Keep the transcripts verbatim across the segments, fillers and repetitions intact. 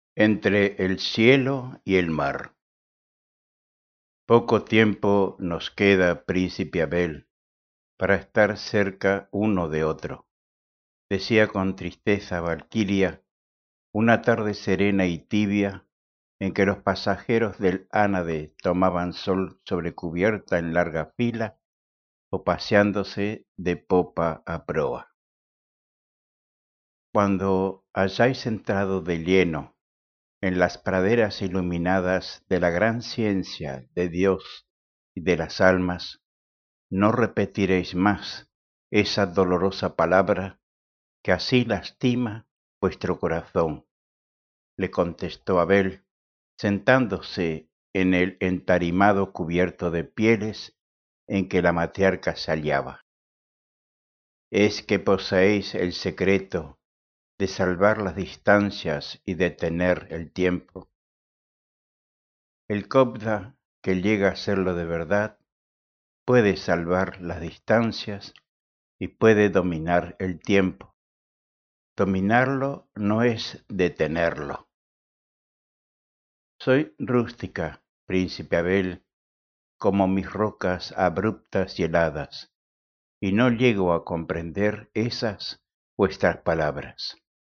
Entre el cielo y el mar. Poco tiempo nos queda, príncipe Abel, para estar cerca uno de otro, decía con tristeza Valquiria, una tarde serena y tibia en que los pasajeros del ánade tomaban sol sobre cubierta en larga fila o paseándose de popa a proa. Cuando hayáis entrado de lleno en las praderas iluminadas de la gran ciencia de Dios y de las almas, no repetiréis más esa dolorosa palabra que así lastima vuestro corazón, le contestó Abel, sentándose en el entarimado cubierto de pieles en que la matriarca se hallaba. Es que poseéis el secreto de salvar las distancias y detener el tiempo. El Cobda, que llega a serlo de verdad, puede salvar las distancias y puede dominar el tiempo. Dominarlo no es detenerlo. Soy rústica, príncipe Abel, como mis rocas abruptas y heladas, y no llego a comprender esas vuestras palabras.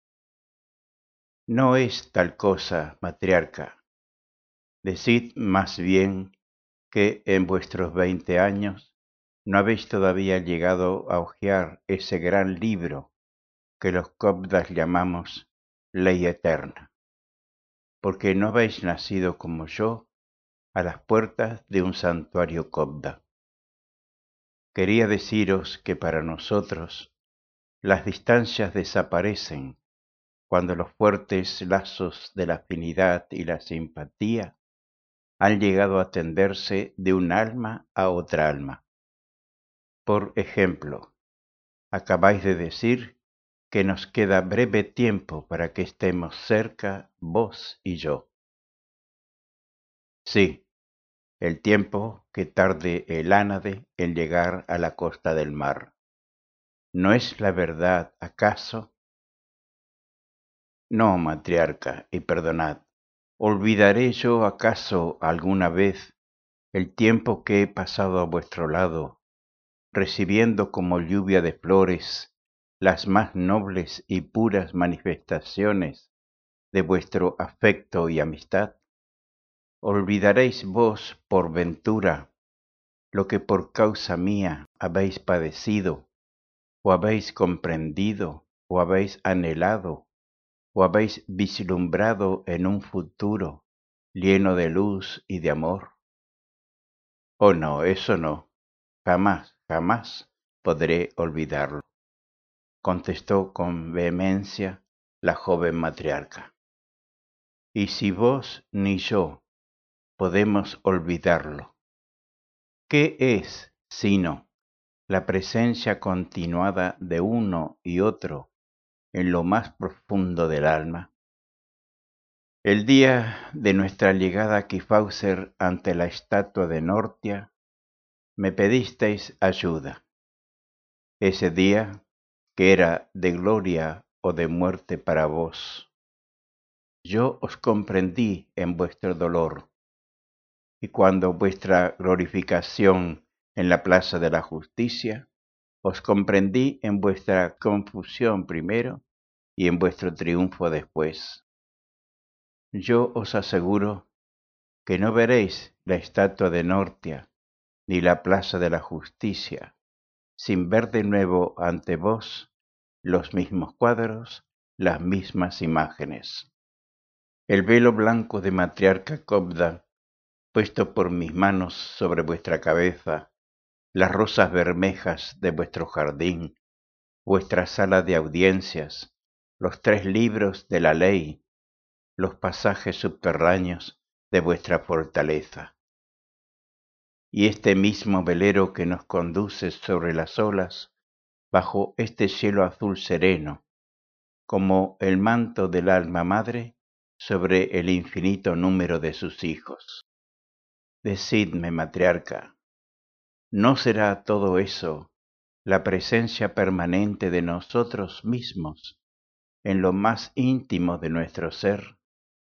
No es tal cosa, matriarca. Decid más bien que en vuestros veinte años no habéis todavía llegado a hojear ese gran libro que los cobdas llamamos Ley Eterna, porque no habéis nacido como yo a las puertas de un santuario cobda. Quería deciros que para nosotros las distancias desaparecen cuando los fuertes lazos de la afinidad y la simpatía han llegado a tenderse de un alma a otra alma. Por ejemplo, acabáis de decir que nos queda breve tiempo para que estemos cerca vos y yo. Sí, el tiempo que tarde el ánade en llegar a la costa del mar. ¿No es la verdad, acaso? No, matriarca, y perdonad, ¿olvidaré yo acaso alguna vez el tiempo que he pasado a vuestro lado, recibiendo como lluvia de flores las más nobles y puras manifestaciones de vuestro afecto y amistad? ¿Olvidaréis vos, por ventura, lo que por causa mía habéis padecido, o habéis comprendido, o habéis anhelado, o habéis vislumbrado en un futuro lleno de luz y de amor? Oh no, eso no, jamás, jamás podré olvidarlo, contestó con vehemencia la joven matriarca. Y si vos ni yo podemos olvidarlo, ¿qué es sino la presencia continuada de uno y otro en lo más profundo del alma? El día de nuestra llegada a Kifauser ante la estatua de Nortia, me pedisteis ayuda. Ese día, que era de gloria o de muerte para vos, yo os comprendí en vuestro dolor, y cuando vuestra glorificación en la plaza de la justicia, os comprendí en vuestra confusión primero y en vuestro triunfo después. Yo os aseguro que no veréis la estatua de Nortia ni la plaza de la justicia sin ver de nuevo ante vos los mismos cuadros, las mismas imágenes. El velo blanco de matriarca Cobda, puesto por mis manos sobre vuestra cabeza, las rosas bermejas de vuestro jardín, vuestra sala de audiencias, los tres libros de la ley, los pasajes subterráneos de vuestra fortaleza. Y este mismo velero que nos conduce sobre las olas, bajo este cielo azul sereno, como el manto del alma madre sobre el infinito número de sus hijos. Decidme, matriarca, ¿no será todo eso la presencia permanente de nosotros mismos en lo más íntimo de nuestro ser?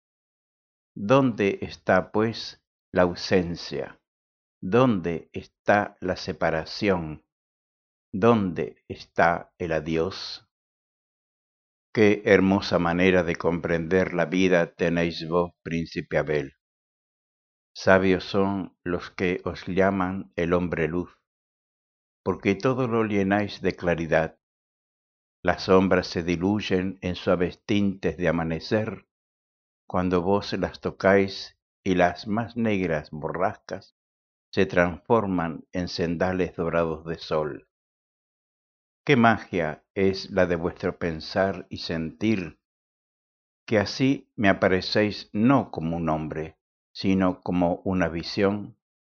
¿Dónde está, pues, la ausencia? ¿Dónde está la separación? ¿Dónde está el adiós? Qué hermosa manera de comprender la vida tenéis vos, príncipe Abel. Sabios son los que os llaman el hombre luz, porque todo lo llenáis de claridad. Las sombras se diluyen en suaves tintes de amanecer, cuando vos las tocáis, y las más negras borrascas se transforman en cendales dorados de sol. Qué magia es la de vuestro pensar y sentir, que así me aparecéis no como un hombre, sino como una visión.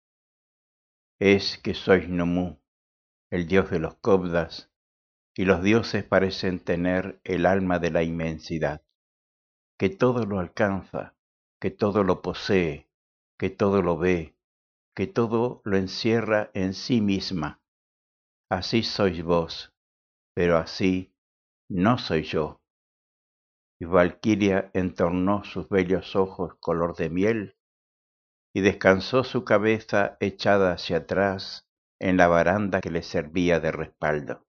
Es que sois Numú, el dios de los Cobdas, y los dioses parecen tener el alma de la inmensidad, que todo lo alcanza, que todo lo posee, que todo lo ve, que todo lo encierra en sí misma. Así sois vos, pero así no soy yo. Y Valquiria entornó sus bellos ojos color de miel y descansó su cabeza echada hacia atrás en la baranda que le servía de respaldo.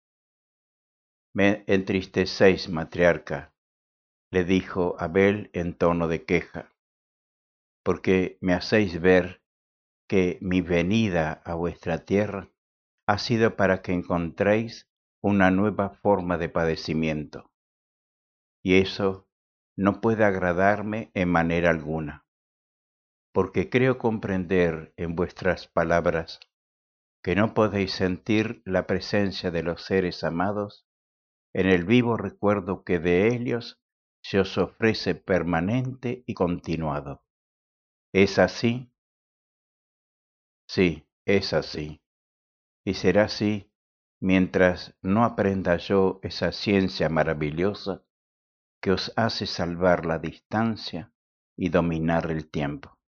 Me entristecéis, matriarca, le dijo Abel en tono de queja, porque me hacéis ver que mi venida a vuestra tierra ha sido para que encontréis una nueva forma de padecimiento, y eso no puede agradarme en manera alguna, porque creo comprender en vuestras palabras que no podéis sentir la presencia de los seres amados en el vivo recuerdo que de ellos se os ofrece permanente y continuado. ¿Es así? Sí, es así. Y será así mientras no aprenda yo esa ciencia maravillosa que os hace salvar la distancia y dominar el tiempo.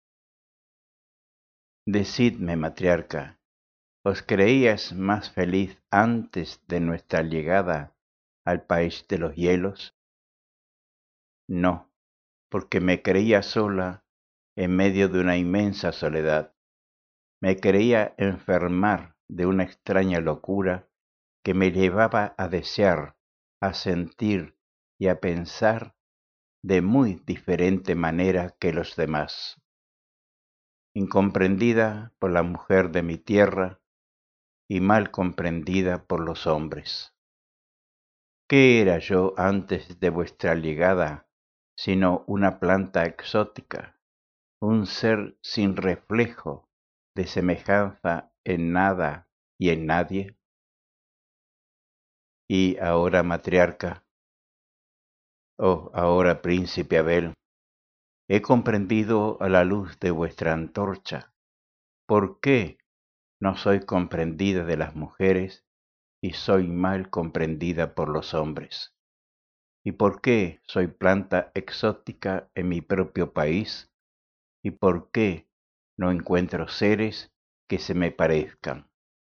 Decidme, matriarca, ¿os creíais más feliz antes de nuestra llegada al país de los hielos? No, porque me creía sola en medio de una inmensa soledad. Me creía enfermar de una extraña locura que me llevaba a desear, a sentir y a pensar de muy diferente manera que los demás. Incomprendida por la mujer de mi tierra y mal comprendida por los hombres. ¿Qué era yo antes de vuestra llegada sino una planta exótica, un ser sin reflejo de semejanza en nada y en nadie? Y ahora, matriarca, oh, ahora, príncipe Abel, he comprendido a la luz de vuestra antorcha por qué no soy comprendida de las mujeres y soy mal comprendida por los hombres, y por qué soy planta exótica en mi propio país, y por qué no encuentro seres que se me parezcan.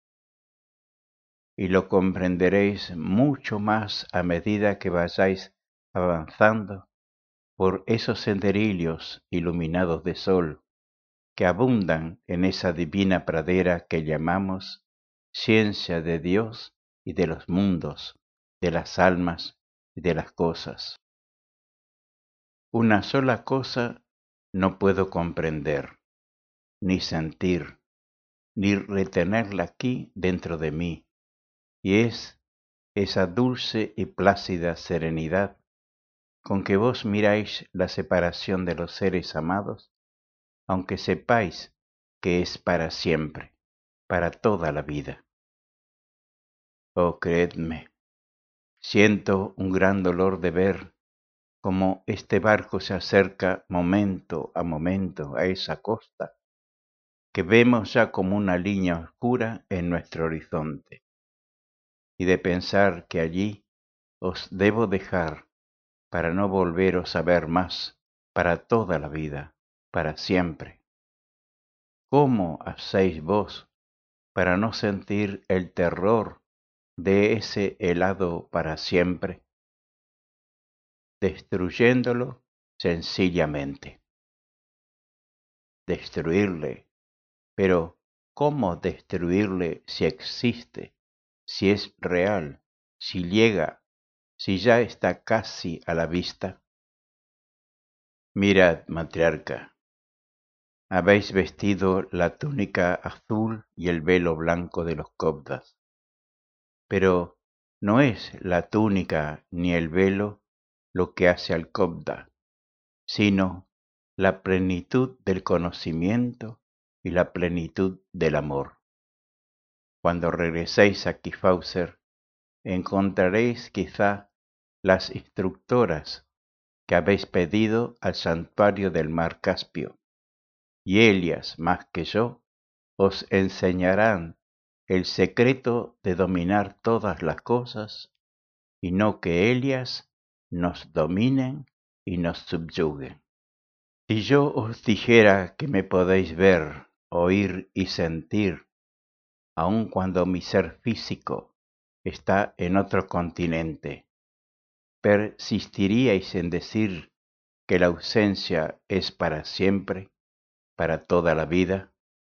Y lo comprenderéis mucho más a medida que vayáis avanzando por esos senderillos iluminados de sol que abundan en esa divina pradera que llamamos ciencia de Dios y de los mundos, de las almas y de las cosas. Una sola cosa no puedo comprender, ni sentir, ni retenerla aquí dentro de mí, y es esa dulce y plácida serenidad con que vos miráis la separación de los seres amados, aunque sepáis que es para siempre, para toda la vida. Oh, creedme, siento un gran dolor de ver cómo este barco se acerca momento a momento a esa costa, que vemos ya como una línea oscura en nuestro horizonte, y de pensar que allí os debo dejar para no volveros a ver más, para toda la vida, para siempre. ¿Cómo hacéis vos para no sentir el terror de ese helado para siempre? Destruyéndolo sencillamente. destruirle. Pero, ¿cómo destruirle si existe, si es real, si llega, si ya está casi a la vista? Mirad, matriarca, habéis vestido la túnica azul y el velo blanco de los coptas, pero no es la túnica ni el velo lo que hace al copta, sino la plenitud del conocimiento y la plenitud del amor. Cuando regreséis a Kifauser, encontraréis quizá las instructoras que habéis pedido al santuario del mar Caspio, y ellas, más que yo, os enseñarán el secreto de dominar todas las cosas, y no que ellas nos dominen y nos subyuguen. Si yo os dijera que me podéis ver, oír y sentir, aun cuando mi ser físico está en otro continente, ¿persistiríais en decir que la ausencia es para siempre, para toda la vida?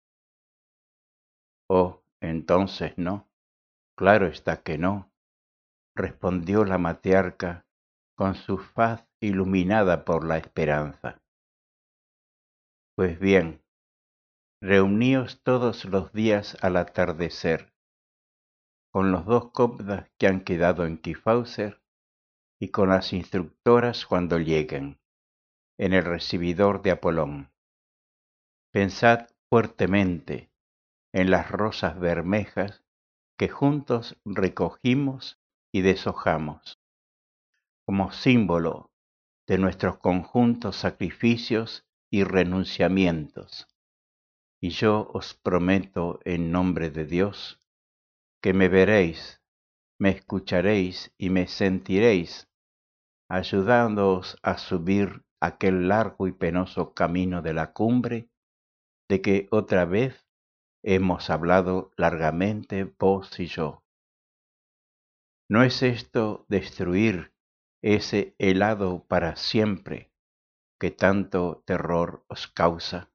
Oh, entonces no, claro está que no, respondió la matriarca con su faz iluminada por la esperanza. Pues bien, reuníos todos los días al atardecer, con los dos coptas que han quedado en Kifauser y con las instructoras cuando lleguen, en el recibidor de Apolón. Pensad fuertemente en las rosas bermejas que juntos recogimos y deshojamos, como símbolo de nuestros conjuntos sacrificios y renunciamientos. Y yo os prometo en nombre de Dios que me veréis, me escucharéis y me sentiréis, ayudándoos a subir aquel largo y penoso camino de la cumbre de que otra vez hemos hablado largamente vos y yo. ¿No es esto destruir ese helado para siempre que tanto terror os causa?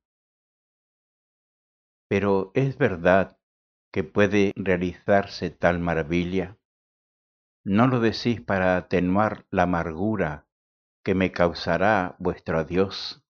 Pero ¿es verdad que puede realizarse tal maravilla? ¿No lo decís para atenuar la amargura que me causará vuestro adiós?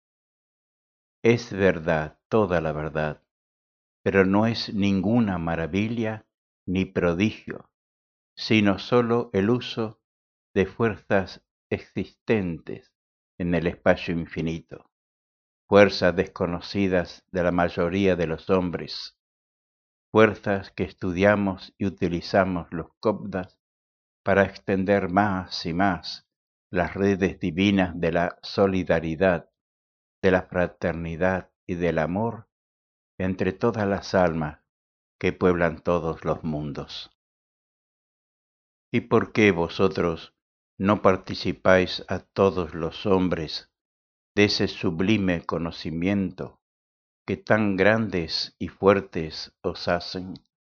Es verdad, toda la verdad, pero no es ninguna maravilla ni prodigio, sino sólo el uso de fuerzas existentes en el espacio infinito, fuerzas desconocidas de la mayoría de los hombres, fuerzas que estudiamos y utilizamos los coptas para extender más y más las redes divinas de la solidaridad, de la fraternidad y del amor entre todas las almas que pueblan todos los mundos. ¿Y por qué vosotros no participáis a todos los hombres de ese sublime conocimiento que tan grandes y fuertes os hacen?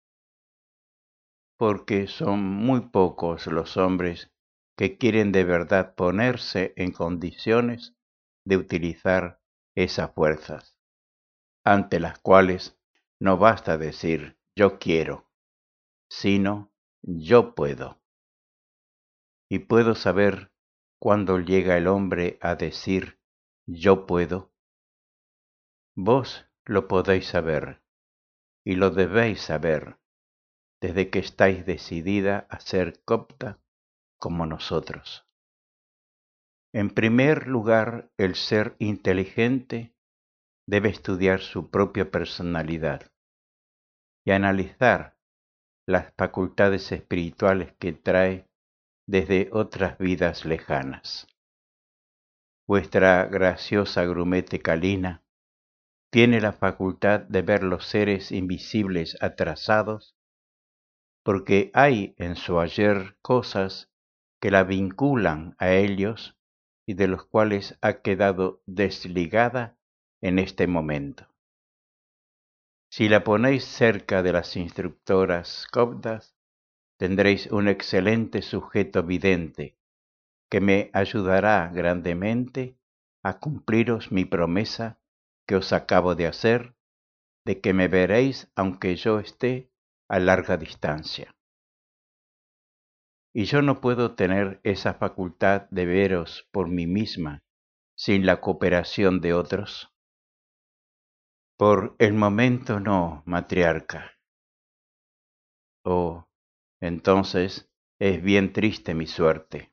Porque son muy pocos los hombres que quieren de verdad ponerse en condiciones de utilizar esas fuerzas, ante las cuales no basta decir yo quiero, sino yo puedo. Y puedo saber cuándo llega el hombre a decir yo puedo. Vos lo podéis saber, y lo debéis saber, desde que estáis decidida a ser copta como nosotros. En primer lugar, el ser inteligente debe estudiar su propia personalidad y analizar las facultades espirituales que trae desde otras vidas lejanas. Vuestra graciosa grumete Calina tiene la facultad de ver los seres invisibles atrasados, porque hay en su ayer cosas que la vinculan a ellos y de los cuales ha quedado desligada en este momento. Si la ponéis cerca de las instructoras coptas, tendréis un excelente sujeto vidente que me ayudará grandemente a cumpliros mi promesa que os acabo de hacer, de que me veréis aunque yo esté a larga distancia. Y yo no puedo tener esa facultad de veros por mí misma sin la cooperación de otros. Por el momento no, matriarca. Oh, entonces es bien triste mi suerte.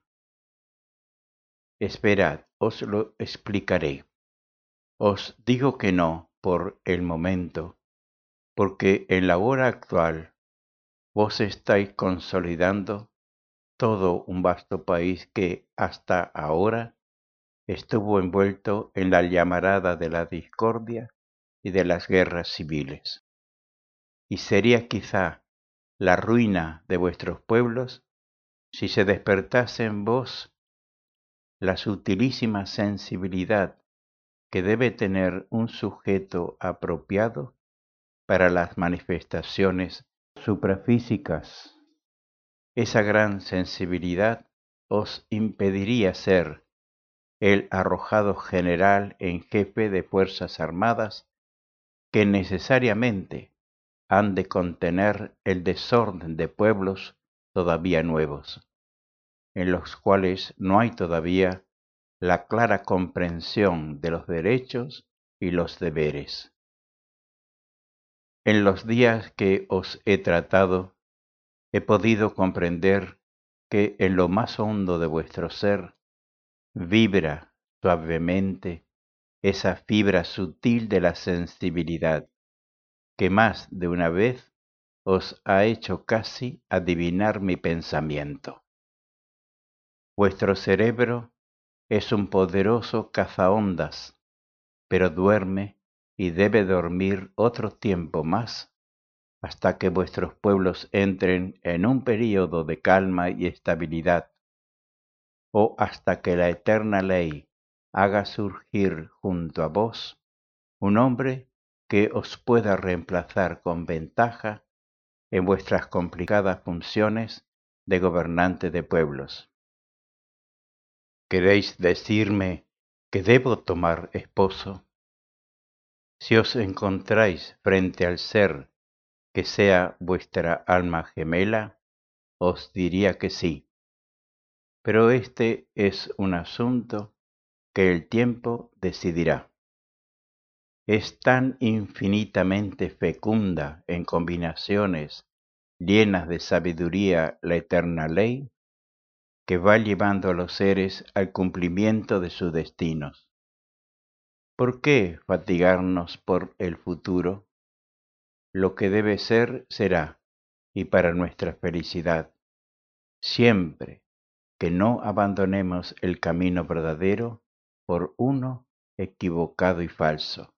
Esperad, os lo explicaré. Os digo que no por el momento, porque en la hora actual vos estáis consolidando todo un vasto país que hasta ahora estuvo envuelto en la llamarada de la discordia y de las guerras civiles. Y sería quizá la ruina de vuestros pueblos si se despertase en vos la sutilísima sensibilidad que debe tener un sujeto apropiado para las manifestaciones suprafísicas. Esa gran sensibilidad os impediría ser el arrojado general en jefe de fuerzas armadas que necesariamente han de contener el desorden de pueblos todavía nuevos, en los cuales no hay todavía la clara comprensión de los derechos y los deberes. En los días que os he tratado, he podido comprender que en lo más hondo de vuestro ser vibra suavemente esa fibra sutil de la sensibilidad que más de una vez os ha hecho casi adivinar mi pensamiento. Vuestro cerebro es un poderoso cazaondas, pero duerme y debe dormir otro tiempo más hasta que vuestros pueblos entren en un período de calma y estabilidad, o hasta que la eterna ley haga surgir junto a vos un hombre que os pueda reemplazar con ventaja en vuestras complicadas funciones de gobernante de pueblos. ¿Queréis decirme que debo tomar esposo? Si os encontráis frente al ser que sea vuestra alma gemela, os diría que sí. Pero este es un asunto que el tiempo decidirá. Es tan infinitamente fecunda en combinaciones llenas de sabiduría la eterna ley, que va llevando a los seres al cumplimiento de sus destinos. ¿Por qué fatigarnos por el futuro? Lo que debe ser, será, y para nuestra felicidad, siempre que no abandonemos el camino verdadero por uno equivocado y falso.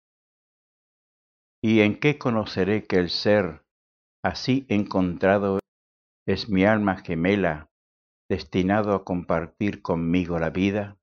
¿Y en qué conoceré que el ser así encontrado es mi alma gemela, destinado a compartir conmigo la vida?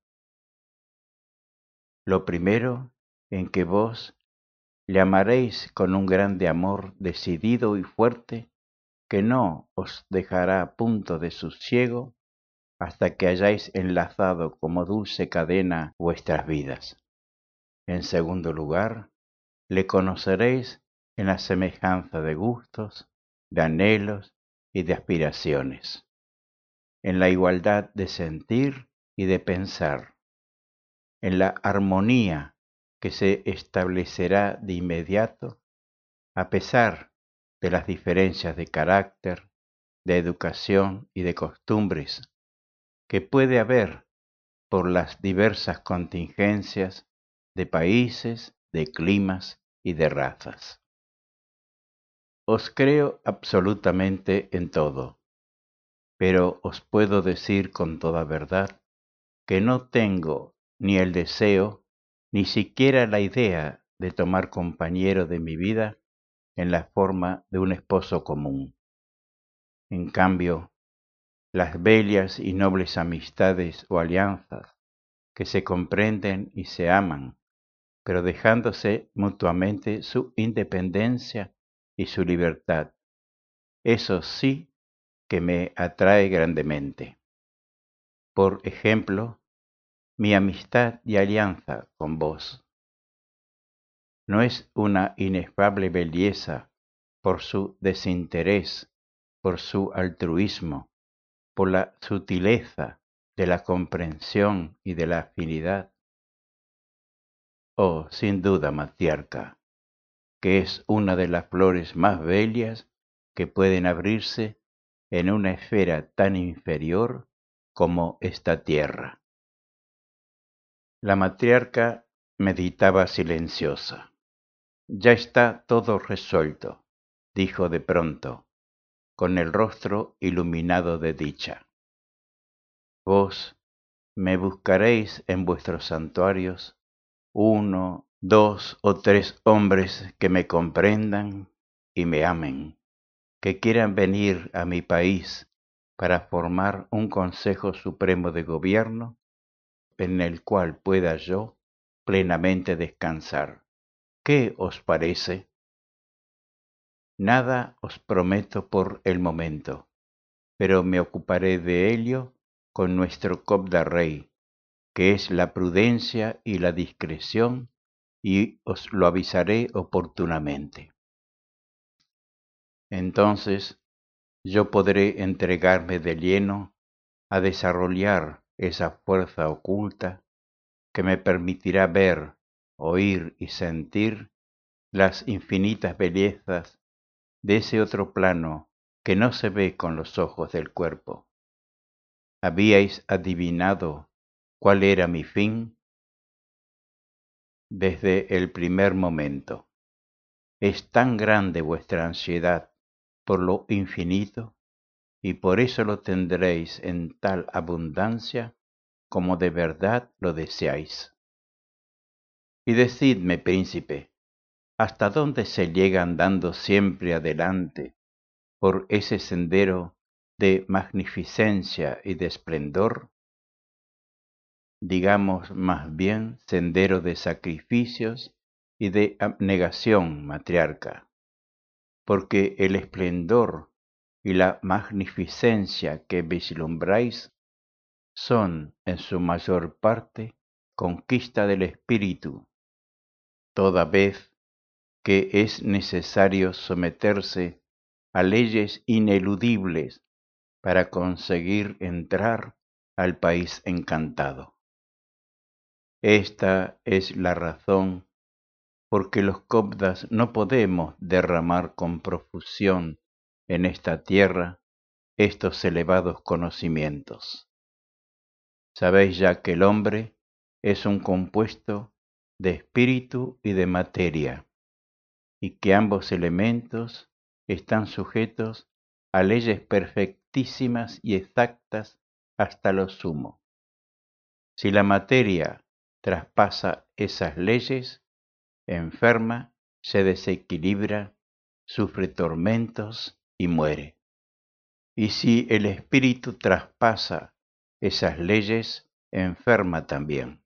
Lo primero, en que vos le amaréis con un grande amor decidido y fuerte, que no os dejará a punto de sosiego hasta que hayáis enlazado como dulce cadena vuestras vidas. En segundo lugar, le conoceréis en la semejanza de gustos, de anhelos y de aspiraciones, en la igualdad de sentir y de pensar, en la armonía que se establecerá de inmediato a pesar de las diferencias de carácter, de educación y de costumbres que puede haber por las diversas contingencias de países, de climas y de razas. Os creo absolutamente en todo, pero os puedo decir con toda verdad que no tengo ni el deseo ni siquiera la idea de tomar compañero de mi vida en la forma de un esposo común. En cambio, las bellas y nobles amistades o alianzas que se comprenden y se aman, pero dejándose mutuamente su independencia y su libertad, eso sí que me atrae grandemente. Por ejemplo, mi amistad y alianza con vos. no es una inefable belleza por su desinterés, por su altruismo, por la sutileza de la comprensión y de la afinidad. Oh, sin duda, matriarca, que es una de las flores más bellas que pueden abrirse en una esfera tan inferior como esta tierra. La matriarca meditaba silenciosa. Ya está todo resuelto, dijo de pronto, con el rostro iluminado de dicha. Vos me buscaréis en vuestros santuarios uno, dos o tres hombres que me comprendan y me amen, que quieran venir a mi país para formar un Consejo Supremo de Gobierno en el cual pueda yo plenamente descansar. ¿Qué os parece? Nada os prometo por el momento, pero me ocuparé de ello con nuestro Cobda Rey, que es la prudencia y la discreción, y os lo avisaré oportunamente. Entonces yo podré entregarme de lleno a desarrollar esa fuerza oculta que me permitirá ver, oír y sentir las infinitas bellezas de ese otro plano que no se ve con los ojos del cuerpo. ¿Habíais adivinado cuál era mi fin? Desde el primer momento. Es tan grande vuestra ansiedad por lo infinito, y por eso lo tendréis en tal abundancia como de verdad lo deseáis. Y decidme, príncipe, ¿hasta dónde se llega andando siempre adelante por ese sendero de magnificencia y de esplendor? Digamos más bien sendero de sacrificios y de abnegación, matriarca, porque el esplendor y la magnificencia que vislumbráis son en su mayor parte conquista del espíritu, toda vez que es necesario someterse a leyes ineludibles para conseguir entrar al país encantado. Esta es la razón por que los copdas no podemos derramar con profusión en esta tierra estos elevados conocimientos. Sabéis ya que el hombre es un compuesto de espíritu y de materia, y que ambos elementos están sujetos a leyes perfectísimas y exactas hasta lo sumo. Si la materia traspasa esas leyes, enferma, se desequilibra, sufre tormentos y muere. Y si el espíritu traspasa esas leyes, enferma también.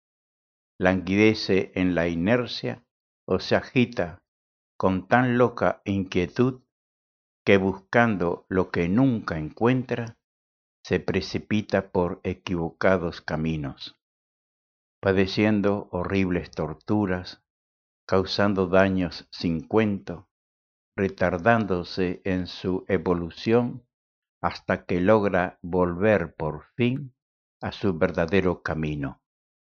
Languidece en la inercia o se agita con tan loca inquietud que buscando lo que nunca encuentra, se precipita por equivocados caminos, padeciendo horribles torturas, causando daños sin cuento, retardándose en su evolución hasta que logra volver por fin a su verdadero camino.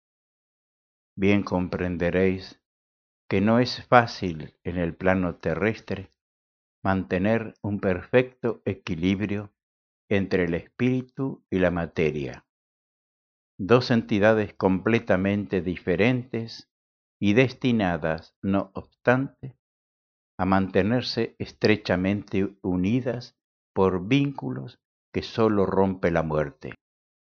Bien comprenderéis que no es fácil en el plano terrestre mantener un perfecto equilibrio entre el espíritu y la materia, dos entidades completamente diferentes y destinadas, no obstante, a mantenerse estrechamente unidas por vínculos que sólo rompe la muerte.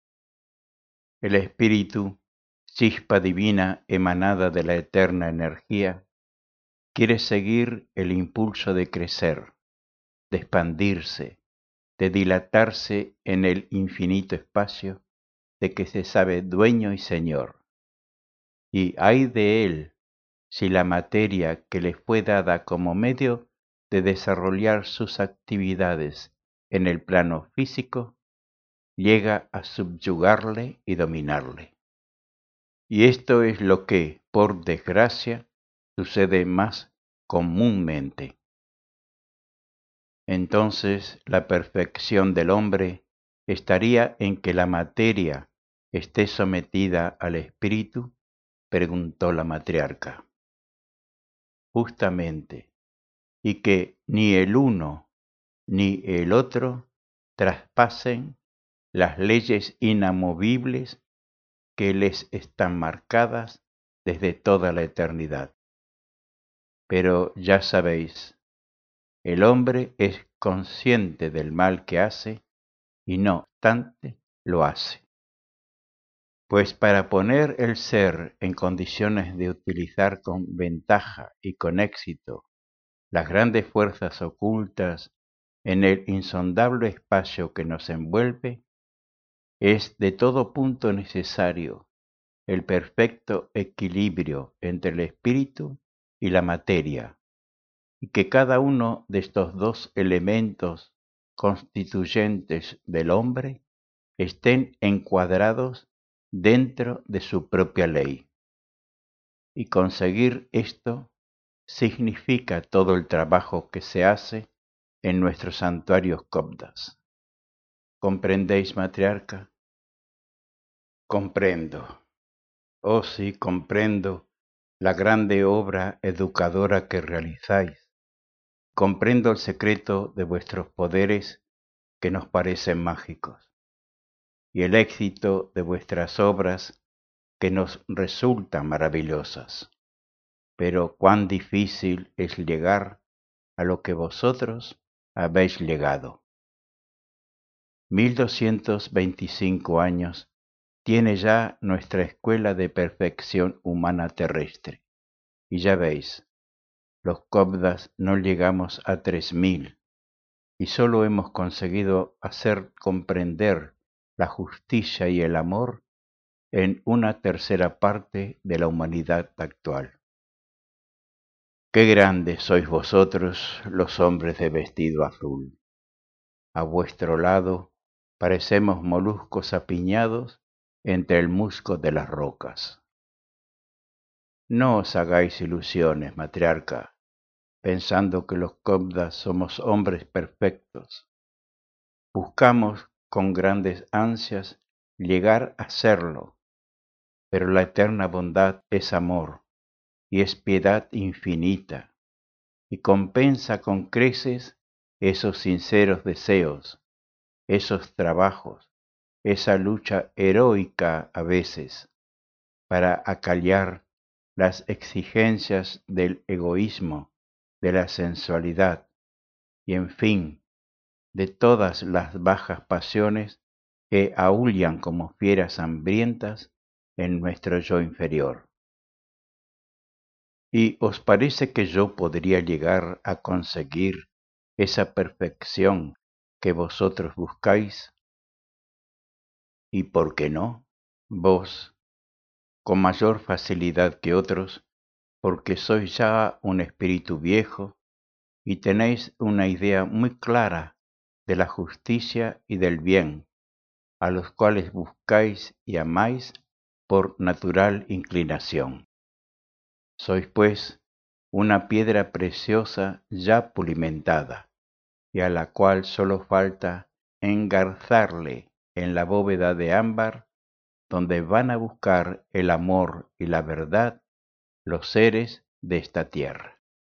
El espíritu, chispa divina emanada de la eterna energía, quiere seguir el impulso de crecer, de expandirse, de dilatarse en el infinito espacio de que se sabe dueño y señor. Y ay de él si la materia que le fue dada como medio de desarrollar sus actividades en el plano físico llega a subyugarle y dominarle. Y esto es lo que, por desgracia, sucede más comúnmente. Entonces la perfección del hombre estaría en que la materia esté sometida al espíritu, preguntó la matriarca. Justamente, y que ni el uno ni el otro traspasen las leyes inamovibles que les están marcadas desde toda la eternidad. Pero ya sabéis, el hombre es consciente del mal que hace y no obstante lo hace. Pues para poner el ser en condiciones de utilizar con ventaja y con éxito las grandes fuerzas ocultas en el insondable espacio que nos envuelve, es de todo punto necesario el perfecto equilibrio entre el espíritu y la materia, y que cada uno de estos dos elementos constituyentes del hombre estén encuadrados dentro de su propia ley. Y conseguir esto significa todo el trabajo que se hace en nuestros santuarios coptas. ¿Comprendéis, matriarca? Comprendo. Oh sí, comprendo la grande obra educadora que realizáis. Comprendo el secreto de vuestros poderes que nos parecen mágicos, y el éxito de vuestras obras que nos resultan maravillosas. Pero cuán difícil es llegar a lo que vosotros habéis llegado. Mil doscientos veinticinco años tiene ya nuestra escuela de perfección humana terrestre. Y ya veis, los coptas no llegamos a tres mil y solo hemos conseguido hacer comprender la justicia y el amor en una tercera parte de la humanidad actual. Qué grandes sois vosotros, los hombres de vestido azul. A vuestro lado parecemos moluscos apiñados entre el musgo de las rocas. No os hagáis ilusiones, matriarca, pensando que los coptas somos hombres perfectos. Buscamos con grandes ansias llegar a serlo, pero la eterna bondad es amor y es piedad infinita, y compensa con creces esos sinceros deseos, esos trabajos, esa lucha heroica a veces, para acallar las exigencias del egoísmo, de la sensualidad y, en fin, de todas las bajas pasiones que aúllan como fieras hambrientas en nuestro yo inferior. ¿Y os parece que yo podría llegar a conseguir esa perfección que vosotros buscáis? ¿Y por qué no? Vos, con mayor facilidad que otros, porque sois ya un espíritu viejo y tenéis una idea muy clara de la justicia y del bien, a los cuales buscáis y amáis por natural inclinación. Sois, pues, una piedra preciosa ya pulimentada, y a la cual sólo falta engarzarle en la bóveda de ámbar, donde van a buscar el amor y la verdad los seres de esta tierra.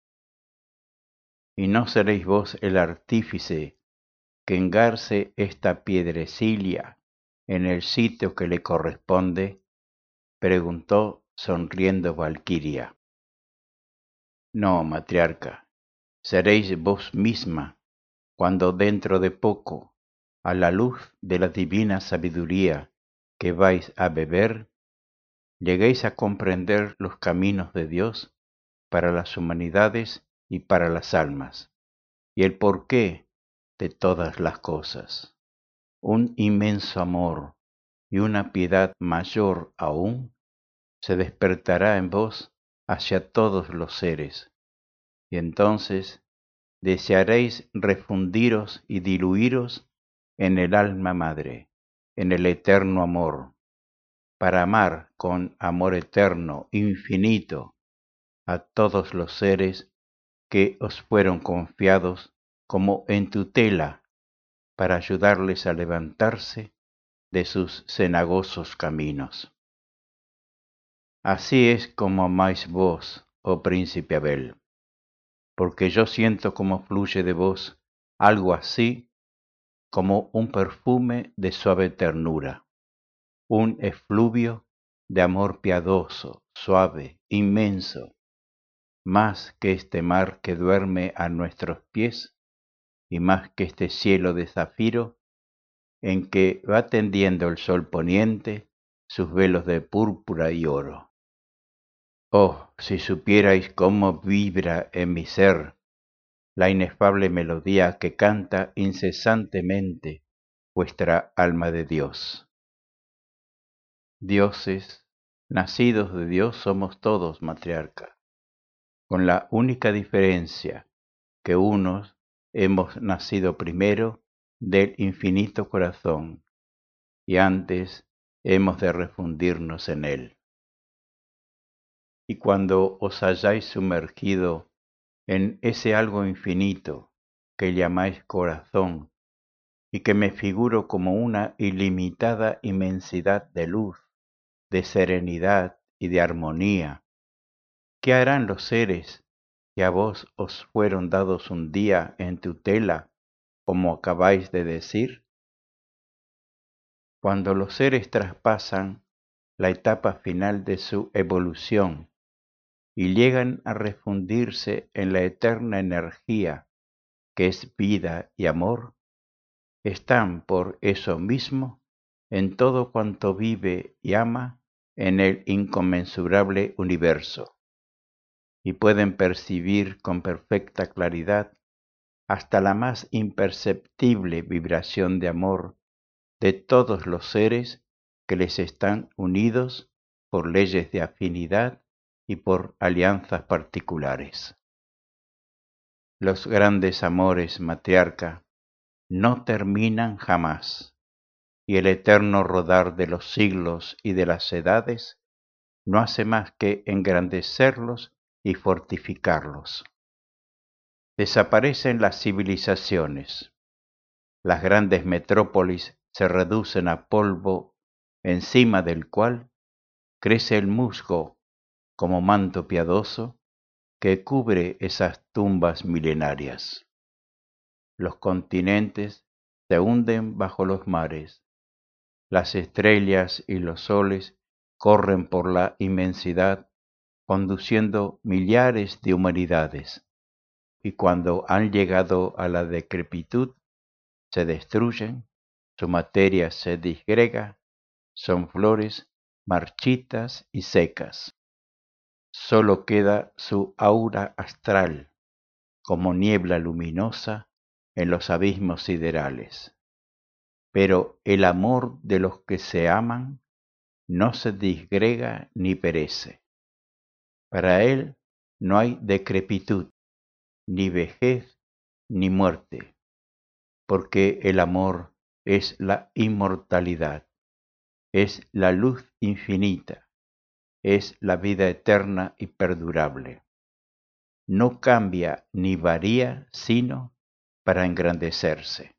¿Y no seréis vos el artífice que engarce esta piedrecilla en el sitio que le corresponde? Preguntó sonriendo Valquiria. No, matriarca, seréis vos misma cuando dentro de poco, a la luz de la divina sabiduría que vais a beber, lleguéis a comprender los caminos de Dios para las humanidades y para las almas, y el porqué de todas las cosas. Un inmenso amor y una piedad mayor aún se despertará en vos hacia todos los seres, y entonces desearéis refundiros y diluiros en el alma madre, en el eterno amor, para amar con amor eterno, infinito, a todos los seres que os fueron confiados como en tutela para ayudarles a levantarse de sus cenagosos caminos. Así es como amáis vos, oh príncipe Abel, porque yo siento como fluye de vos algo así como un perfume de suave ternura, un efluvio de amor piadoso, suave, inmenso, más que este mar que duerme a nuestros pies y más que este cielo de zafiro en que va tendiendo el sol poniente sus velos de púrpura y oro. Oh, si supierais cómo vibra en mi ser la inefable melodía que canta incesantemente vuestra alma de Dios. Dioses, nacidos de Dios somos todos, matriarca, con la única diferencia que unos hemos nacido primero del infinito corazón y antes hemos de refundirnos en él. Y cuando os hayáis sumergido en ese algo infinito que llamáis corazón y que me figuro como una ilimitada inmensidad de luz, de serenidad y de armonía, ¿qué harán los seres que a vos os fueron dados un día en tutela, como acabáis de decir? Cuando los seres traspasan la etapa final de su evolución y llegan a refundirse en la eterna energía que es vida y amor, están por eso mismo en todo cuanto vive y ama en el inconmensurable universo, y pueden percibir con perfecta claridad hasta la más imperceptible vibración de amor de todos los seres que les están unidos por leyes de afinidad y por alianzas particulares. Los grandes amores, matriarca, no terminan jamás, y el eterno rodar de los siglos y de las edades no hace más que engrandecerlos y fortificarlos. Desaparecen las civilizaciones, las grandes metrópolis se reducen a polvo encima del cual crece el musgo como manto piadoso que cubre esas tumbas milenarias. Los continentes se hunden bajo los mares, las estrellas y los soles corren por la inmensidad conduciendo millares de humanidades, y cuando han llegado a la decrepitud, se destruyen, su materia se disgrega, son flores marchitas y secas. Solo queda su aura astral, como niebla luminosa en los abismos siderales. Pero el amor de los que se aman no se disgrega ni perece. Para él no hay decrepitud, ni vejez, ni muerte, porque el amor es la inmortalidad, es la luz infinita, es la vida eterna y perdurable. No cambia ni varía sino para engrandecerse.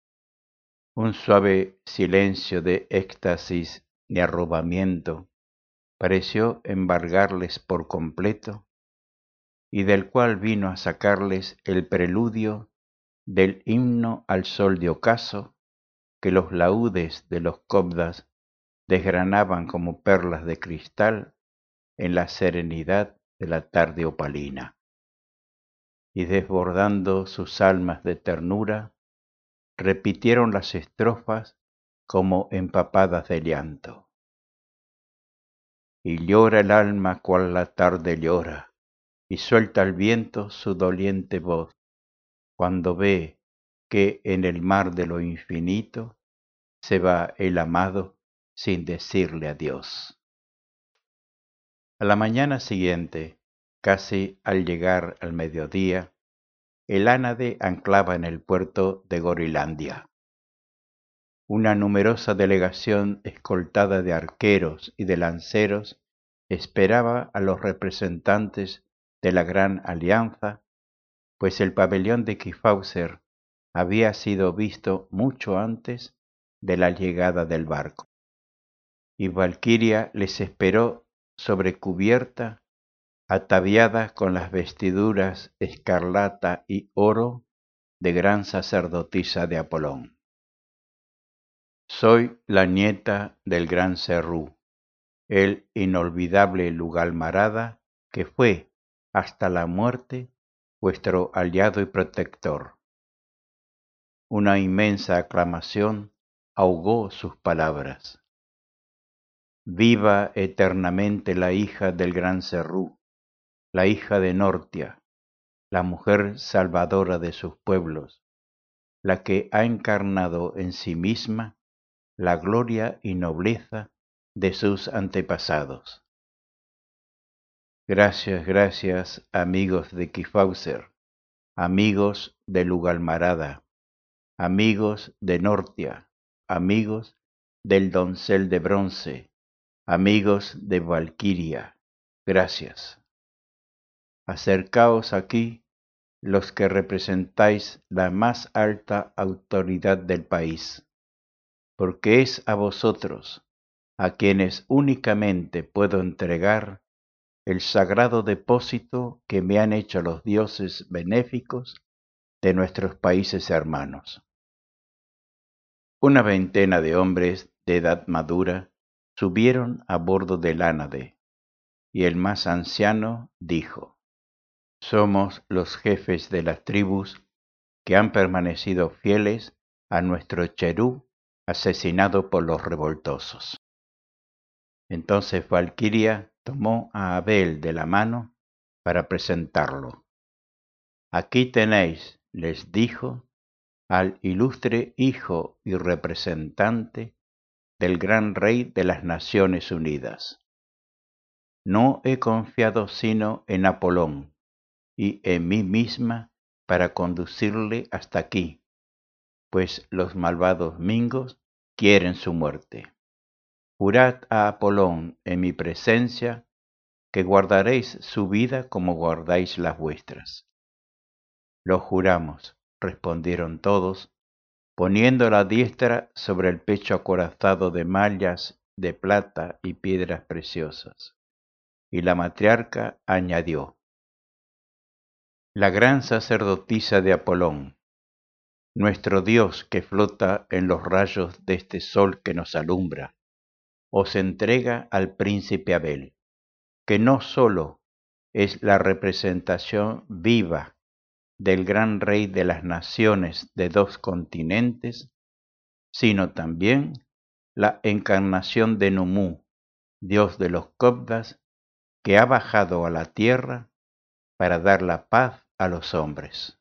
Un suave silencio de éxtasis y arrobamiento pareció embargarles por completo y del cual vino a sacarles el preludio del himno al sol de ocaso que los laúdes de los cobdas desgranaban como perlas de cristal en la serenidad de la tarde opalina. Y desbordando sus almas de ternura, repitieron las estrofas como empapadas de llanto. Y llora el alma cual la tarde llora, y suelta el viento su doliente voz, cuando ve que en el mar de lo infinito se va el amado sin decirle adiós. A la mañana siguiente, casi al llegar al mediodía, el ánade anclaba en el puerto de Gorilandia. Una numerosa delegación escoltada de arqueros y de lanceros esperaba a los representantes de la Gran Alianza, pues el pabellón de Kyffhäuser había sido visto mucho antes de la llegada del barco, y Valquiria les esperó sobre cubierta, ataviada con las vestiduras escarlata y oro de gran sacerdotisa de Apolón. Soy la nieta del gran Serrú, el inolvidable Lugalmarada que fue hasta la muerte vuestro aliado y protector. Una inmensa aclamación ahogó sus palabras. Viva eternamente la hija del gran Serrú, la hija de Nortia, la mujer salvadora de sus pueblos, la que ha encarnado en sí misma la gloria y nobleza de sus antepasados. Gracias, gracias, amigos de Kyffhäuser, amigos de Lugalmarada, amigos de Nortia, amigos del doncel de bronce, amigos de Valquiria, gracias. Acercaos aquí los que representáis la más alta autoridad del país, porque es a vosotros a quienes únicamente puedo entregar el sagrado depósito que me han hecho los dioses benéficos de nuestros países hermanos. Una veintena de hombres de edad madura subieron a bordo del ánade, y el más anciano dijo: Somos los jefes de las tribus que han permanecido fieles a nuestro cherub asesinado por los revoltosos. Entonces Valquiria tomó a Abel de la mano para presentarlo. Aquí tenéis, les dijo, al ilustre hijo y representante del gran rey de las Naciones Unidas. No he confiado sino en Apolón y en mí misma para conducirle hasta aquí, pues los malvados mingos quieren su muerte. Jurad a Apolón en mi presencia que guardaréis su vida como guardáis las vuestras. Lo juramos, respondieron todos, poniendo la diestra sobre el pecho acorazado de mallas de plata y piedras preciosas. Y la matriarca añadió: La gran sacerdotisa de Apolón, nuestro Dios que flota en los rayos de este sol que nos alumbra, os entrega al príncipe Abel, que no sólo es la representación viva del gran rey de las naciones de dos continentes, sino también la encarnación de Numú, dios de los copdas, que ha bajado a la tierra para dar la paz a los hombres.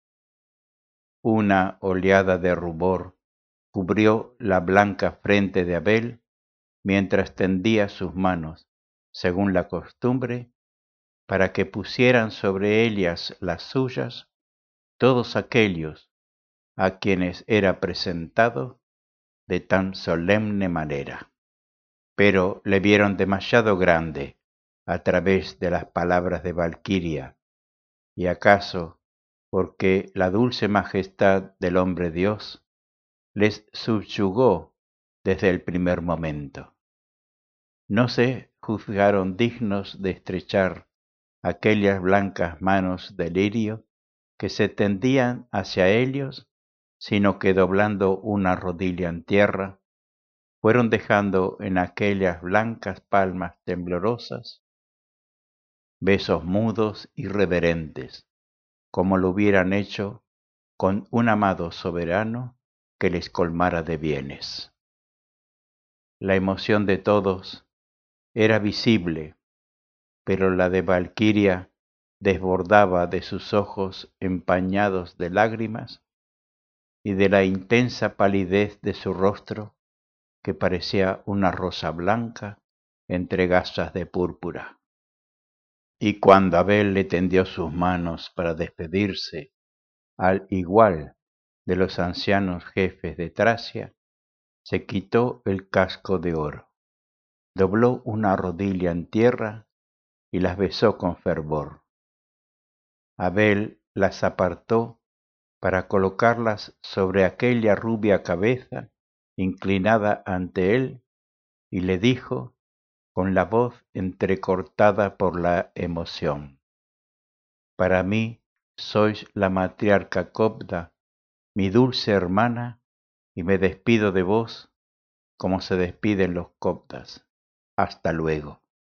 Una oleada de rubor cubrió la blanca frente de Abel mientras tendía sus manos, según la costumbre, para que pusieran sobre ellas las suyas todos aquellos a quienes era presentado de tan solemne manera. Pero le vieron demasiado grande a través de las palabras de Valquiria, y acaso porque la dulce majestad del hombre Dios les subyugó desde el primer momento. No se juzgaron dignos de estrechar aquellas blancas manos de lirio que se tendían hacia ellos, sino que doblando una rodilla en tierra, fueron dejando en aquellas blancas palmas temblorosas besos mudos y reverentes, como lo hubieran hecho con un amado soberano que les colmara de bienes. La emoción de todos era visible, pero la de Valquiria desbordaba de sus ojos empañados de lágrimas y de la intensa palidez de su rostro, que parecía una rosa blanca entre gasas de púrpura. Y cuando Abel le tendió sus manos para despedirse, al igual de los ancianos jefes de Tracia, se quitó el casco de oro, dobló una rodilla en tierra y las besó con fervor. Abel las apartó para colocarlas sobre aquella rubia cabeza inclinada ante él, y le dijo con la voz entrecortada por la emoción: para mí sois la matriarca copta, mi dulce hermana, y me despido de vos como se despiden los coptas. Hasta luego.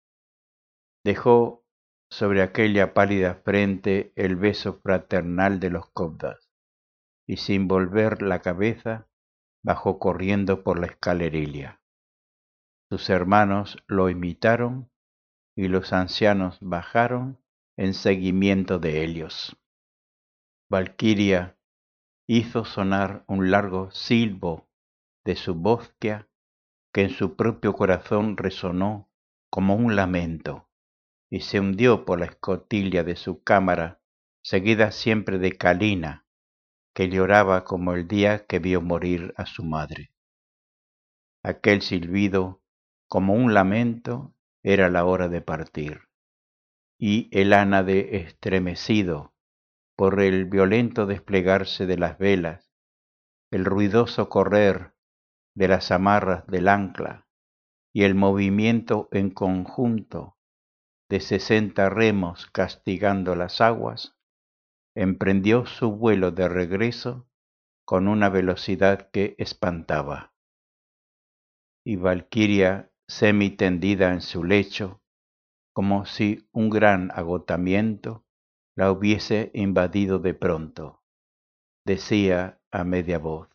Dejó sobre aquella pálida frente el beso fraternal de los coptas, y sin volver la cabeza bajó corriendo por la escalerilla. Sus hermanos lo imitaron y los ancianos bajaron en seguimiento de ellos. Valquiria hizo sonar un largo silbo de su bosquia que en su propio corazón resonó como un lamento, y se hundió por la escotilla de su cámara, seguida siempre de Calina, que lloraba como el día que vio morir a su madre. Aquel silbido, como un lamento, era la hora de partir, y el ánade estremecido por el violento desplegarse de las velas, el ruidoso correr de las amarras del ancla y el movimiento en conjunto de sesenta remos castigando las aguas, emprendió su vuelo de regreso con una velocidad que espantaba. Y Valquiria, semitendida en su lecho, como si un gran agotamiento la hubiese invadido de pronto, decía a media voz: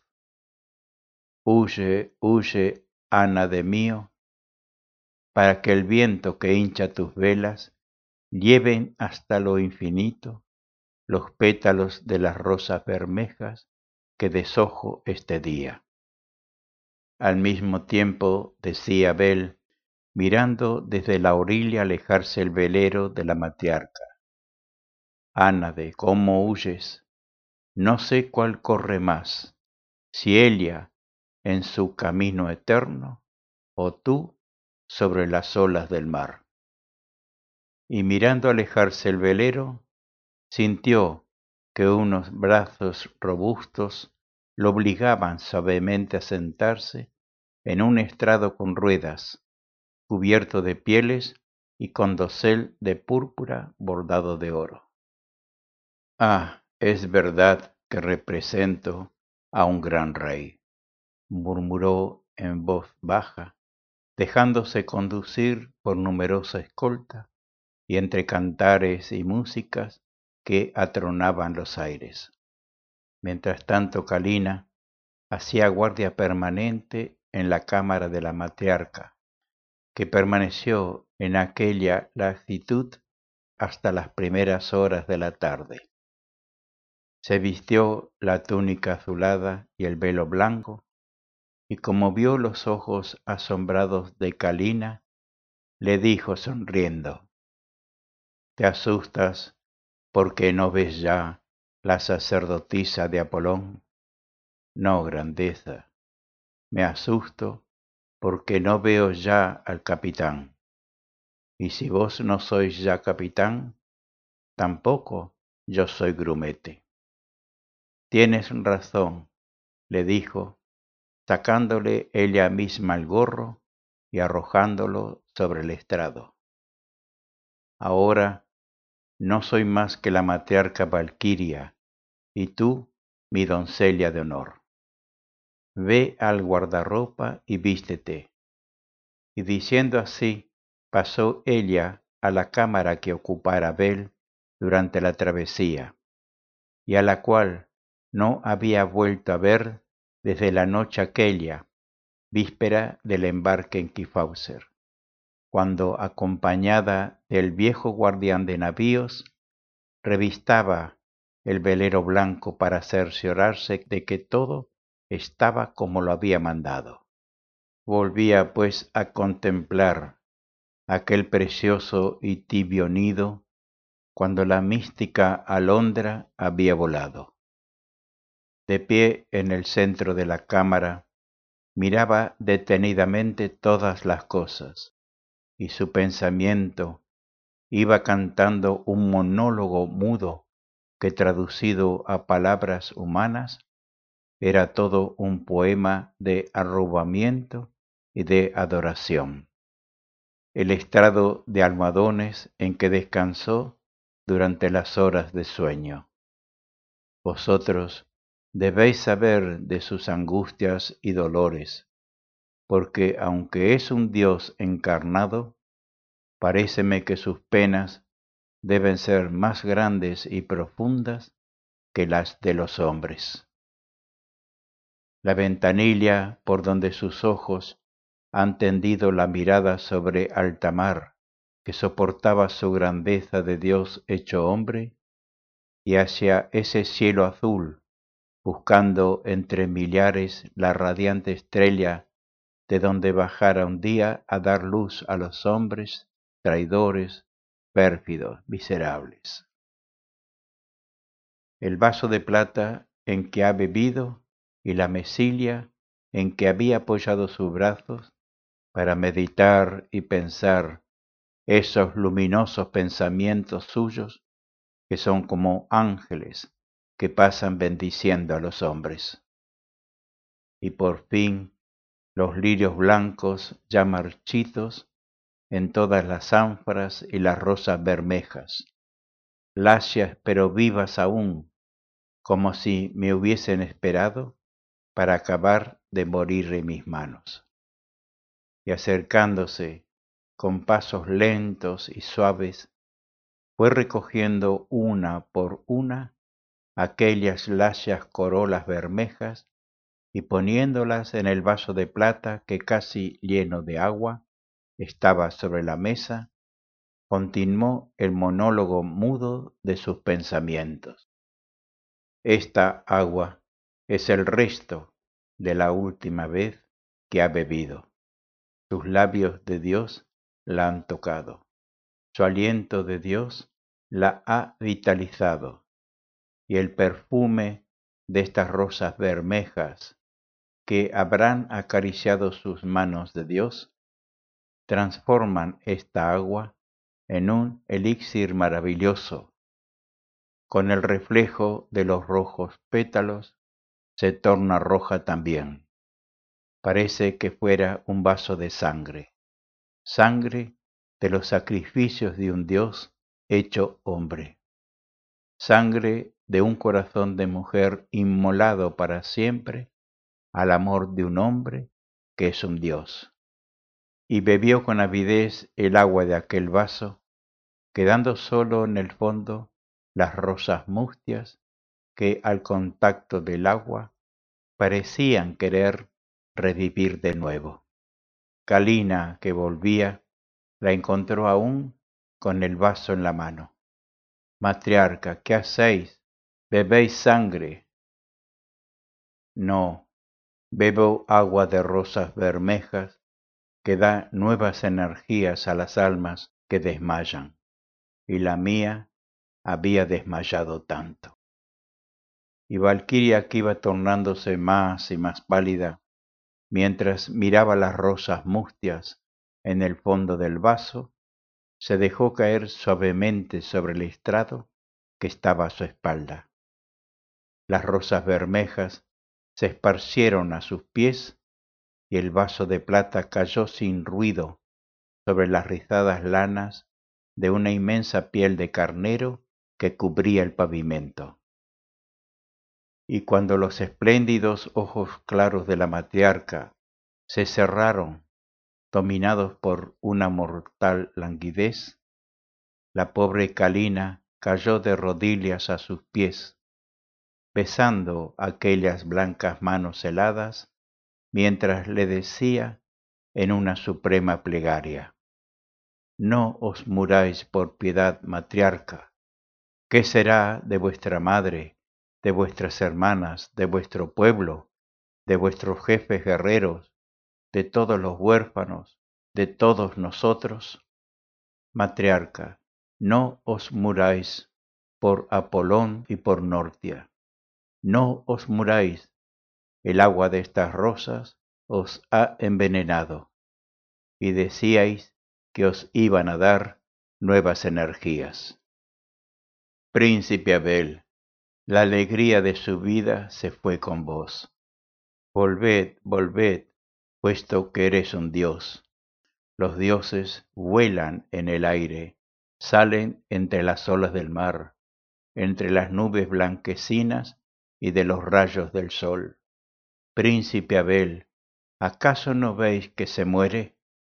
huye, huye, ánade mío, para que el viento que hincha tus velas lleven hasta lo infinito los pétalos de las rosas bermejas que deshojo este día. Al mismo tiempo decía Abel, mirando desde la orilla alejarse el velero de la matriarca: ánade, ¿cómo huyes? No sé cuál corre más, si ella en su camino eterno, o tú sobre las olas del mar. Y mirando alejarse el velero, sintió que unos brazos robustos lo obligaban suavemente a sentarse en un estrado con ruedas, cubierto de pieles y con dosel de púrpura bordado de oro. Ah, es verdad que represento a un gran rey, murmuró en voz baja, dejándose conducir por numerosa escolta y entre cantares y músicas que atronaban los aires. Mientras tanto, Calina hacía guardia permanente en la cámara de la matriarca, que permaneció en aquella latitud hasta las primeras horas de la tarde. Se vistió la túnica azulada y el velo blanco, y como vio los ojos asombrados de Calina, le dijo sonriendo: ¿te asustas porque no ves ya la sacerdotisa de Apolón? No, grandeza, me asusto porque no veo ya al capitán. Y si vos no sois ya capitán, tampoco yo soy grumete. Tienes razón, le dijo, sacándole ella misma el gorro y arrojándolo sobre el estrado. Ahora no soy más que la matriarca Valquiria, y tú mi doncella de honor. Ve al guardarropa y vístete. Y diciendo así, pasó ella a la cámara que ocupara Abel durante la travesía, y a la cual no había vuelto a ver desde la noche aquella, víspera del embarque en Kifauser, cuando, acompañada del viejo guardián de navíos, revistaba el velero blanco para cerciorarse de que todo estaba como lo había mandado. Volvía pues a contemplar aquel precioso y tibio nido cuando la mística alondra había volado. De pie en el centro de la cámara, miraba detenidamente todas las cosas, y su pensamiento iba cantando un monólogo mudo que traducido a palabras humanas era todo un poema de arrobamiento y de adoración. El estrado de almohadones en que descansó durante las horas de sueño. Vosotros debéis saber de sus angustias y dolores, porque aunque es un Dios encarnado, paréceme que sus penas deben ser más grandes y profundas que las de los hombres. La ventanilla por donde sus ojos han tendido la mirada sobre alta mar, que soportaba su grandeza de Dios hecho hombre, y hacia ese cielo azul, buscando entre millares la radiante estrella de donde bajara un día a dar luz a los hombres traidores, pérfidos, miserables. El vaso de plata en que ha bebido y la mesilla en que había apoyado sus brazos para meditar y pensar esos luminosos pensamientos suyos que son como ángeles que pasan bendiciendo a los hombres. Y por fin los lirios blancos ya marchitos en todas las ánforas y las rosas bermejas, lacias pero vivas aún, como si me hubiesen esperado para acabar de morir en mis manos. Y acercándose con pasos lentos y suaves, fue recogiendo una por una aquellas lacias corolas bermejas y poniéndolas en el vaso de plata que casi lleno de agua estaba sobre la mesa, continuó el monólogo mudo de sus pensamientos. Esta agua es el resto de la última vez que ha bebido. Sus labios de Dios la han tocado. Su aliento de Dios la ha vitalizado. Y el perfume de estas rosas bermejas que habrán acariciado sus manos de Dios, transforman esta agua en un elixir maravilloso. Con el reflejo de los rojos pétalos se torna roja también. Parece que fuera un vaso de sangre, sangre de los sacrificios de un Dios hecho hombre, sangre de un corazón de mujer inmolado para siempre al amor de un hombre que es un Dios. Y bebió con avidez el agua de aquel vaso, quedando solo en el fondo las rosas mustias que al contacto del agua parecían querer revivir de nuevo. Kalina, que volvía, la encontró aún con el vaso en la mano. Matriarca, ¿qué hacéis? ¿Bebéis sangre? No, bebo agua de rosas bermejas que da nuevas energías a las almas que desmayan, y la mía había desmayado tanto. Y Valquiria, que iba tornándose más y más pálida, mientras miraba las rosas mustias en el fondo del vaso, se dejó caer suavemente sobre el estrado que estaba a su espalda. Las rosas bermejas se esparcieron a sus pies y el vaso de plata cayó sin ruido sobre las rizadas lanas de una inmensa piel de carnero que cubría el pavimento. Y cuando los espléndidos ojos claros de la matriarca se cerraron, dominados por una mortal languidez, la pobre Kalina cayó de rodillas a sus pies, besando aquellas blancas manos heladas, mientras le decía en una suprema plegaria: no os muráis por piedad, matriarca. ¿Qué será de vuestra madre, de vuestras hermanas, de vuestro pueblo, de vuestros jefes guerreros, de todos los huérfanos, de todos nosotros? Matriarca, no os muráis por Apolón y por Nortia. No os muráis, el agua de estas rosas os ha envenenado. Y decíais que os iban a dar nuevas energías. Príncipe Abel, La alegría de su vida se fue con vos. Volved, volved, puesto que eres un dios. Los dioses vuelan en el aire, salen entre las olas del mar, entre las nubes blanquecinas y de los rayos del sol. Príncipe Abel, ¿acaso no veis que se muere?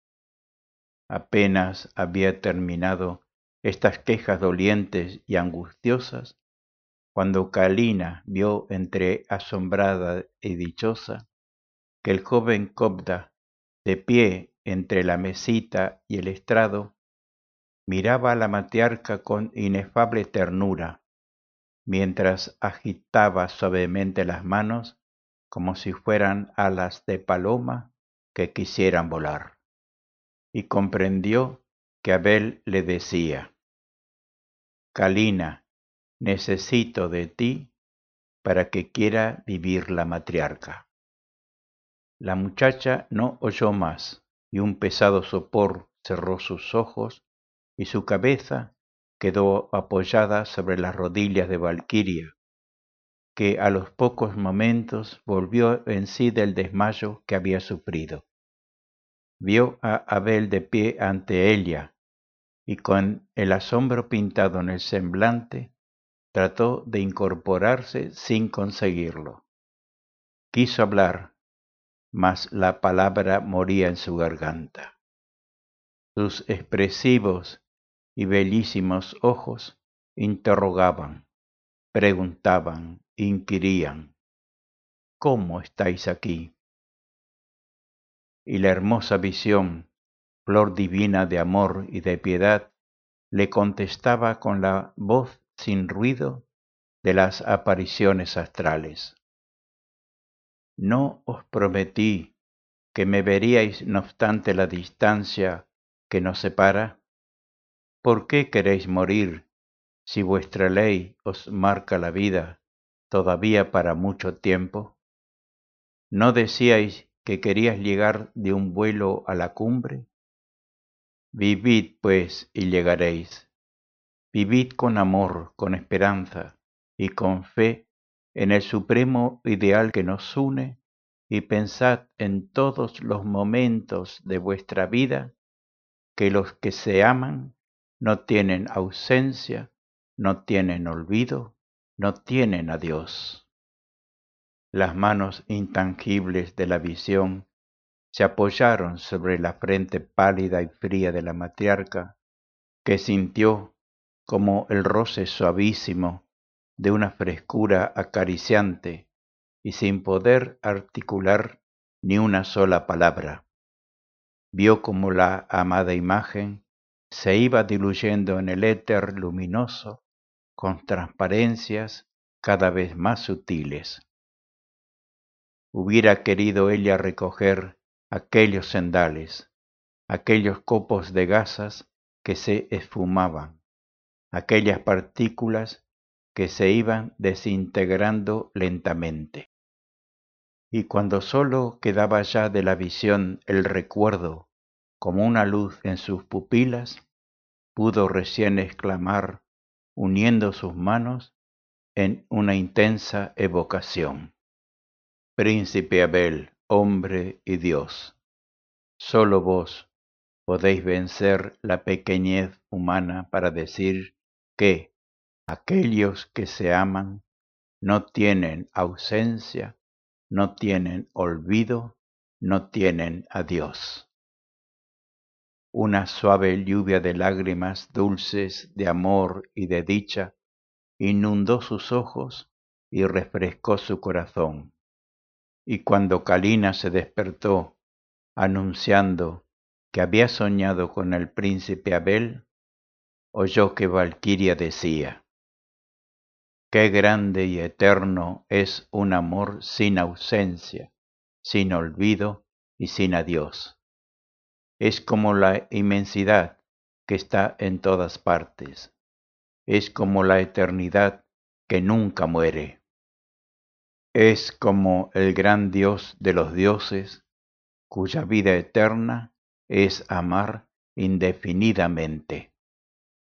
Apenas había terminado estas quejas dolientes y angustiosas, cuando Calina vio entre asombrada y dichosa que el joven Cobda, de pie entre la mesita y el estrado, miraba a la matriarca con inefable ternura, mientras agitaba suavemente las manos como si fueran alas de paloma que quisieran volar. Y comprendió que Abel le decía: Calina, necesito de ti para que quiera vivir la matriarca. La muchacha no oyó más, y un pesado sopor cerró sus ojos, y su cabeza quedó apoyada sobre las rodillas de Valquiria, que a los pocos momentos volvió en sí del desmayo que había sufrido. Vio a Abel de pie ante ella, y con el asombro pintado en el semblante, trató de incorporarse sin conseguirlo. Quiso hablar, mas la palabra moría en su garganta. Sus expresivos y bellísimos ojos interrogaban, preguntaban, inquirían: ¿cómo estáis aquí? Y la hermosa visión, flor divina de amor y de piedad, le contestaba con la voz sin ruido de las apariciones astrales. ¿No os prometí que me veríais no obstante la distancia que nos separa? ¿Por qué queréis morir si vuestra ley os marca la vida todavía para mucho tiempo? ¿No decíais que queríais llegar de un vuelo a la cumbre? Vivid, pues, y llegaréis. Vivid con amor, con esperanza y con fe en el supremo ideal que nos une, y pensad en todos los momentos de vuestra vida que los que se aman no tienen ausencia, no tienen olvido, no tienen adiós. Las manos intangibles de la visión se apoyaron sobre la frente pálida y fría de la matriarca, que sintió como el roce suavísimo de una frescura acariciante, y sin poder articular ni una sola palabra, vio como la amada imagen se iba diluyendo en el éter luminoso con transparencias cada vez más sutiles. Hubiera querido ella recoger aquellos sendales, aquellos copos de gasas que se esfumaban, aquellas partículas que se iban desintegrando lentamente. Y cuando sólo quedaba ya de la visión el recuerdo como una luz en sus pupilas, pudo recién exclamar, uniendo sus manos en una intensa evocación: Príncipe Abel, hombre y Dios, solo vos podéis vencer la pequeñez humana para decir que aquellos que se aman no tienen ausencia, no tienen olvido, no tienen adiós. Una suave lluvia de lágrimas dulces de amor y de dicha inundó sus ojos y refrescó su corazón. Y cuando Calina se despertó, anunciando que había soñado con el príncipe Abel, oyó que Valquiria decía: Qué grande y eterno es un amor sin ausencia, sin olvido y sin adiós. Es como la inmensidad que está en todas partes. Es como la eternidad que nunca muere. Es como el gran Dios de los dioses, cuya vida eterna es amar indefinidamente.